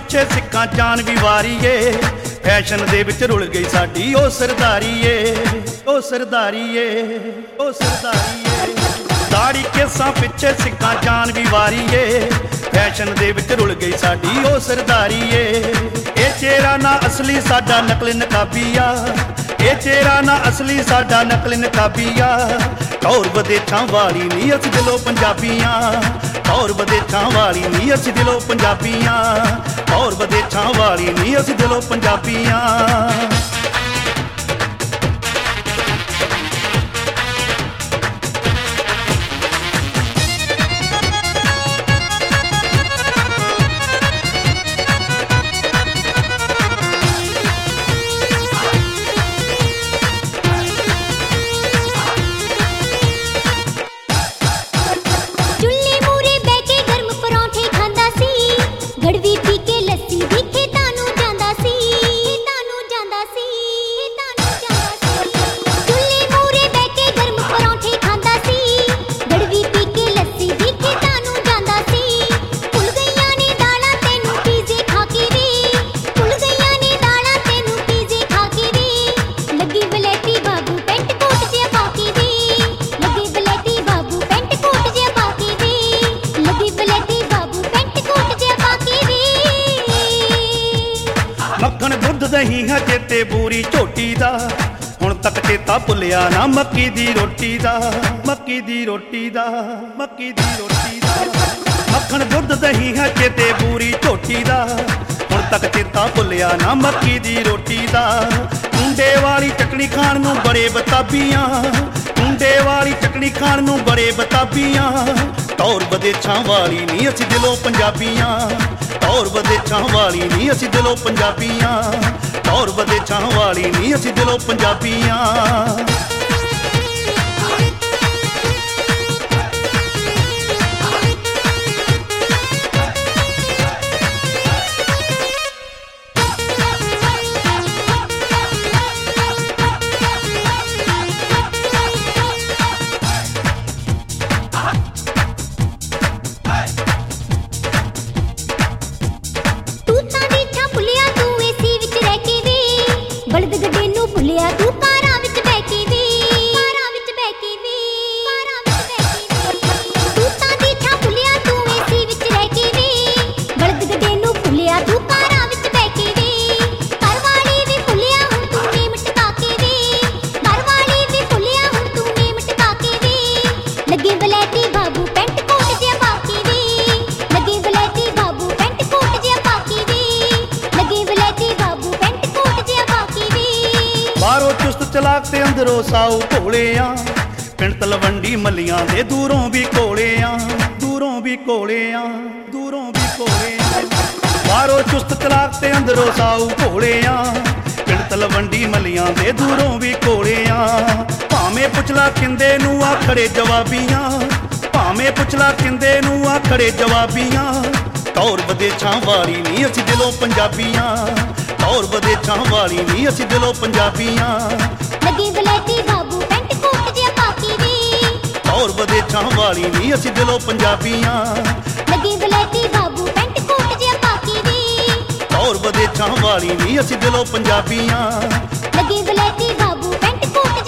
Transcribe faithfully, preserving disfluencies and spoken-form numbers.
ਪਿੱਛੇ ਸਿੱਕਾਂ ਜਾਨ ਵੀ ਵਾਰੀਏ ਫੈਸ਼ਨ ਦੇ ਵਿੱਚ ਰੁਲ ਗਈ ਸਾਡੀ ਉਹ ਸਰਦਾਰੀਏ ਉਹ ਸਰਦਾਰੀਏ ਉਹ ਸਰਦਾਰੀਏ ਦਾੜੀ ਕੇਸਾਂ ਪਿੱਛੇ ਸਿੱਕਾਂ ਜਾਨ ਵੀ ਵਾਰੀਏ ਫੈਸ਼ਨ ਦੇ ਵਿੱਚ ਰੁਲ ਗਈ ਸਾਡੀ ਉਹ ਸਰਦਾਰੀਏ ਇਹ ਚਿਹਰਾ ਨਾ ਅਸਲੀ ਸਾਡਾ ਨਕਲ ਨਕਾਬੀਆ ਇਹ ਚਿਹਰਾ ਨਾ ਅਸਲੀ ਸਾਡਾ ਨਕਲ ਨਕਾਬੀਆ ਟੌਰ ਵਿਦੇਸ਼ਾਂ ਵਾਲੀ ਨੀ ਅਸੀਂ ਦਿਲੋਂ ਪੰਜਾਬੀਆਂ ਟੌਰ ਵਿਦੇਸ਼ਾਂ ਵਾਲੀ ਨੀ ਅਸੀਂ ਦਿਲੋਂ ਪੰਜਾਬੀਆਂ ਟੌਰ ਵਿਦੇਸ਼ਾਂ ਵਾਲੀ ਨੀ ਅਸੀਂ ਦਿਲੋਂ ਪੰਜਾਬੀਆਂ ਮੱਖਣ ਦੁੱਧ ਦਹੀਂ ਹੈ ਚੇਤੇ ਬੂਰੀ ਝੋਟੀ ਦਾ ਹੁਣ ਤੱਕ ਚੇਤਾ ਭੁੱਲਿਆ ਨਾ ਮੱਕੀ ਦੀ ਰੋਟੀ ਦਾ ਮੱਕੀ ਦੀ ਰੋਟੀ ਦਾ ਮੱਕੀ ਦੀ ਰੋਟੀ ਦਾ ਮੱਖਣ ਦੁੱਧ ਦਹੀਂ ਹੈ ਚੇਤੇ ਬੂਰੀ ਝੋਟੀ ਦਾ ਹੁਣ ਤੱਕ ਚੇਤਾ ਭੁੱਲਿਆ ਨਾ ਮੱਕੀ ਦੀ ਰੋਟੀ ਦਾ ਮੁੰਡੇ ਵਾਲੀ ਚਟਣੀ ਖਾਣ ਨੂੰ ਬੜੇ ਬਤਾਬੀਆਂ ਮੁੰਡੇ ਵਾਲੀ ਚਟਣੀ ਖਾਣ ਨੂੰ ਬੜੇ ਬਤਾਬੀਆਂ ਟੌਰ ਵਿਦੇਸ਼ਾਂ ਵਾਲੀ ਨੀ ਅਸੀਂ ਦਿਲੋਂ ਪੰਜਾਬੀਆਂ ਟੌਰ ਵਿਦੇਸ਼ਾਂ ਵਾਲੀ ਨੀ ਅਸੀਂ ਦਿਲੋਂ ਪੰਜਾਬੀਆਂ ਟੌਰ ਵਿਦੇਸ਼ਾਂ ਵਾਲੀ ਨੀ ਅਸੀਂ ਦਿਲੋਂ ਪੰਜਾਬੀਆਂ ਬਲਦ ਗੱਡੇ ਨੂੰ ਭੁੱਲਿਆ ਤੂੰ ਕਾਰਾਂ ਵਿੱਚ ਬਹਿ ਕੇ ਵੇ ਕਾਰਾਂ ਵਿੱਚ ਬਹਿ ਕੇ ਵੇ ਕਾਰਾਂ ਵਿੱਚ ਬਹਿ ਕੇ ਵੇ ਤੂੰ ਤਾਂ ਦੀ ਛਾਂ ਭੁੱਲਿਆ ਤੂੰ ਏਸੀ ਵਿੱਚ ਰਹਿ ਕੇ ਵੇ ਬਲਦ ਗੱਡੇ ਨੂੰ ਭੁੱਲਿਆ ਤੂੰ ਕਾਰਾਂ ਵਿੱਚ ਬਹਿ ਕੇ ਵੇ ਘਰ ਵਾਲੀ ਵੀ ਭੁੱਲਿਆ ਹੁਣ ਤੂੰ ਨੇਮ ਟਕਾ ਕੇ ਵੇ ਘਰ ਵਾਲੀ ਵੀ ਭੁੱਲਿਆ ਹੁਣ ਤੂੰ ਨੇਮ ਟਕਾ ਕੇ ਵੇ ਲੱਗੇ ਬਲੈਤੀ ਬਾਬੂ ਪੈਂਟ ਕੋਟ ਜਿਹਾ ਪਾ ਕੇ ਵੇ ਲੱਗੇ ਬਲੈਤੀ ਬਾਬੂ ਪੈਂਟ ਕੋਟ ਜਿਹਾ ਪਾ ਕੇ ਵੇ ਲੱਗੇ ਬਲੈਤੀ ਬਾਬੂ ਪੈਂਟ ਕੋਟ ਜਿਹਾ ਪਾ ਕੇ ਬਾਹਰੋਂ ਚੁਸਤ ਚਲਾਕ ਤੇ ਅੰਦਰੋਂ ਸਾਊ ਭੋਲਿਆਂ ਪਿੰਡ ਤਲਵੰਡੀ ਮੱਲੀਆਂ ਦੇ ਦੂਰੋਂ ਵੀ ਕੋਲਿਆਂ ਦੂਰੋਂ ਵੀ ਕੋਲਿਆਂ ਦੂਰੋਂ ਵੀ ਕੋਲਿਆਂ ਬਾਹਰੋਂ ਚੁਸਤ ਚਲਾਕ ਤੇ ਅੰਦਰੋਂ ਸਾਊ ਭੋਲਿਆਂ ਪਿੰਡ ਤਲਵੰਡੀ ਮੱਲੀਆਂ ਦੇ ਦੂਰੋਂ ਵੀ ਕੋਲਿਆਂ ਭਾਵੇਂ ਪੁੱਛਲਾ ਕਿੰਦੇ ਨੂੰ ਆਖੜੇ ਜਵਾਬੀਆਂ ਭਾਵੇਂ ਪੁੱਛਲਾ ਕਿੰਦੇ ਨੂੰ ਆਖੜੇ ਜਵਾਬੀਆਂ ਟੌਰ ਵਿਦੇਸ਼ਾਂ ਵਾਲੀ ਨੀ ਅਸੀਂ ਦਿਲੋਂ ਪੰਜਾਬੀਆਂ ਟੌਰ ਵਿਦੇਸ਼ਾਂ ਵਾਲੀ ਨੀ ਅਸੀਂ ਦਿਲੋਂ ਪੰਜਾਬੀਆਂ ਲੱਗੇ ਬਲੈਤੀ ਬਾਬੂ ਪੈਂਟ ਕੋਟ ਜਿਹਾ ਪਾ ਕੇ ਵੇ ਟੌਰ ਵਿਦੇਸ਼ਾਂ ਵਾਲੀ ਨੀ ਅਸੀਂ ਦਿਲੋਂ ਪੰਜਾਬੀਆਂ ਲੱਗੇ ਬਲੈਤੀ ਬਾਬੂ ਪੈਂਟ ਕੋਟ ਜਿਹਾ ਪਾ ਕੇ ਵੇ ਟੌਰ ਵਿਦੇਸ਼ਾਂ ਵਾਲੀ ਨੀ ਅਸੀਂ ਦਿਲੋਂ ਪੰਜਾਬੀਆਂ ਲੱਗੇ ਬਲੈਤੀ ਬਾਬੂ ਪੈਂਟ ਕੋਟ